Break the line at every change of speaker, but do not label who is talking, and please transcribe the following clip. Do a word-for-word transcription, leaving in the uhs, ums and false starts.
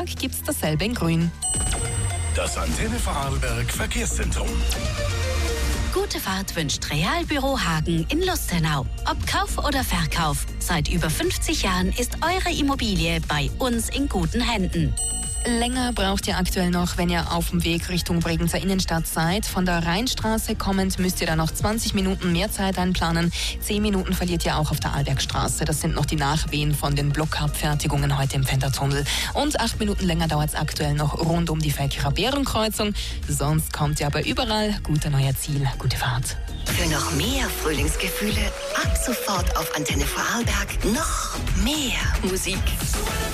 Vorarlberg gibt's dasselbe in grün.
Das Antenne Vorarlberg Verkehrszentrum.
Gute Fahrt wünscht Realbüro Hagen in Lustenau. Ob Kauf oder Verkauf, seit über fünfzig Jahren ist eure Immobilie bei uns in guten Händen.
Länger braucht ihr aktuell noch, wenn ihr auf dem Weg Richtung Bregenzer Innenstadt seid. Von der Rheinstraße kommend müsst ihr da noch zwanzig Minuten mehr Zeit einplanen. zehn Minuten verliert ihr auch auf der Arlbergstraße. Das sind noch die Nachwehen von den Blockabfertigungen heute im Pfändertunnel. Und acht Minuten länger dauert es aktuell noch rund um die Velkerer Bärenkreuzung. Sonst kommt ihr aber überall. Gute neuer Ziel, gute Fahrt.
Für noch mehr Frühlingsgefühle ab sofort auf Antenne Vorarlberg noch mehr Musik.